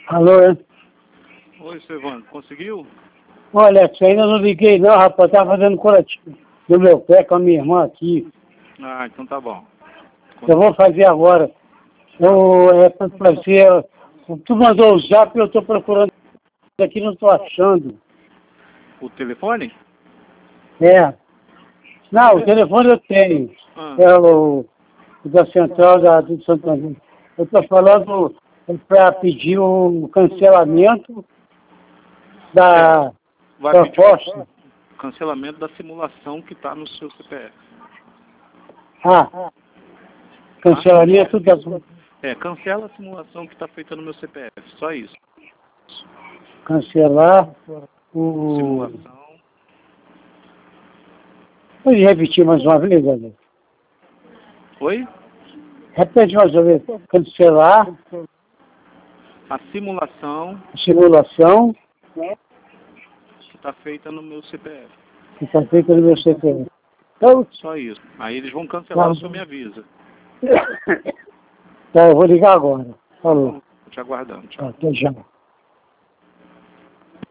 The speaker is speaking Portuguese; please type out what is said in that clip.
Alô, é? Oi, seu Evandro, conseguiu? Olha, isso ainda não liguei não, rapaz. Tava fazendo curativo do meu pé com a minha irmã aqui. Ah, então tá bom. Eu vou fazer agora. É pra fazer. Tu mandou o zap e eu tô procurando aqui, não tô achando. O telefone? É. Não, o telefone eu tenho. Ah, É o da central do Santander. Eu tô falando para pedir o cancelamento da vai pedir proposta. o cancelamento da simulação que está no seu CPF. Ah, cancelamento da. Cancela a simulação que está feita no meu CPF, só isso. Cancelar o. Simulação. Pode repetir mais uma vez, galera? Oi? Repete mais uma vez. Cancelar A simulação a simulação que está feita no meu CPF. que está feita no meu CPF. Então, Só isso. Aí eles vão cancelar, tá. o senhor me avisa. Tá, eu vou ligar agora. Falou. Tô te aguardando. Tchau. Até já.